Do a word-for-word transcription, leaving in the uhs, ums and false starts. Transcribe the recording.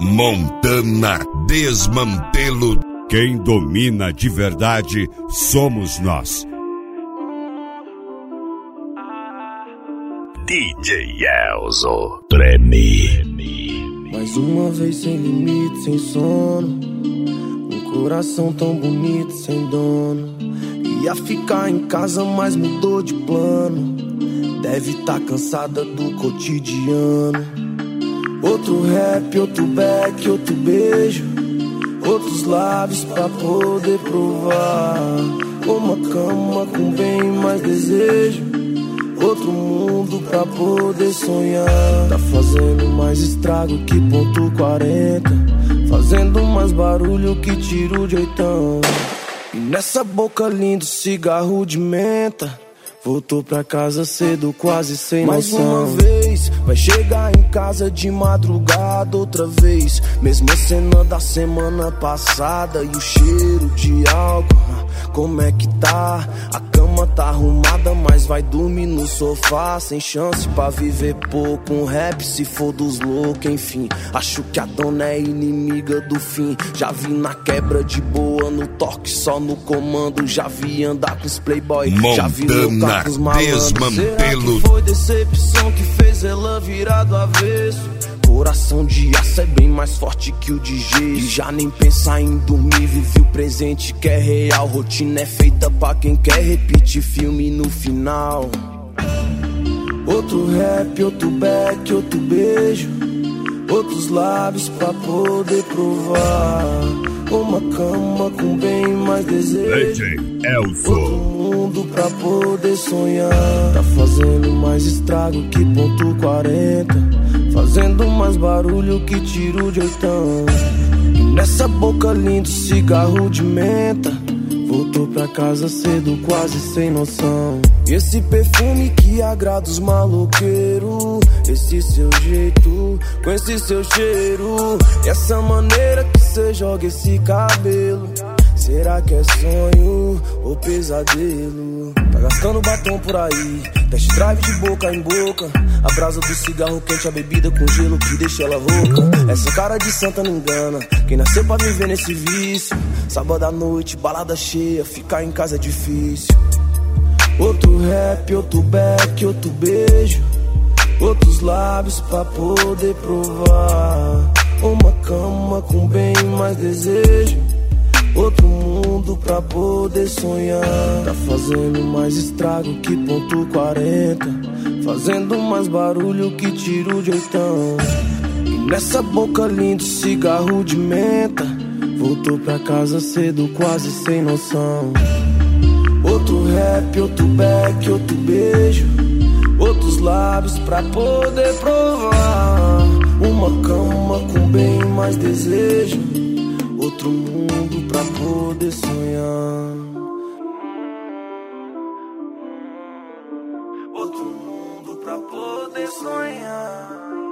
Montana Desmantelo. Quem domina de verdade somos nós. D J Elzo Treme. Mais uma vez sem limite, sem sono. Um coração tão bonito, sem dono. Ia ficar em casa, mas mudou de plano. Deve tá cansada do cotidiano. Outro rap, outro back, outro beijo. Outros lábios pra poder provar. Uma cama com bem mais desejo. Outro mundo pra poder sonhar. Tá fazendo mais estrago que ponto quarenta. Fazendo mais barulho que tiro de oitão. E nessa boca lindo cigarro de menta. Voltou pra casa cedo, quase sem mais noção. Mais uma vez, vai chegar em casa de madrugada outra vez. Mesma cena da semana passada. E o cheiro de álcool, como é que tá? A cama tá arrumada, mas vai dormir no sofá. Sem chance pra viver pouco. Um rap se for dos loucos, enfim. Acho que a dona é inimiga do fim. Já vi na quebra de boa, no toque, só no comando. Já vi andar com os playboy. Já vi lutar com os malandros. Será que foi decepção que fez ela virar do avesso? Coração de aço é bem mais forte que o de gesso. E já nem pensar em dormir, vive o presente que é real. Rotina é feita pra quem quer repetir filme no final. Outro rap, outro back, outro beijo. Outros lábios pra poder provar. Uma cama com bem mais desejo. D J Elzo. Outro mundo pra poder sonhar. Tá fazendo mais estrago que ponto quarenta. Fazendo mais barulho que tiro de oitão. E nessa boca lindo cigarro de menta. Voltou pra casa cedo, quase sem noção. E esse perfume que agrada os maloqueiros. Esse seu jeito, com esse seu cheiro. E essa maneira que cê joga esse cabelo. Será que é sonho ou pesadelo? Tá gastando batom por aí, test drive de boca em boca. A brasa do cigarro quente, a bebida com gelo que deixa ela rouca. Essa cara de santa não engana, quem nasceu pra viver nesse vício. Sábado à noite, balada cheia, ficar em casa é difícil. Outro rap, outro back, outro beijo. Outros lábios pra poder provar. Uma cama com bem mais desejo. Outro mundo pra poder sonhar. Tá fazendo mais estrago que ponto quarenta. Fazendo mais barulho que tiro de oitão. E nessa boca lindo cigarro de menta. Voltou pra casa cedo, quase sem noção. Outro rap, outro back, outro beijo. Outros lábios pra poder provar. Uma cama com bem mais desejo. Outro mundo pra poder sonhar. Outro mundo pra poder sonhar.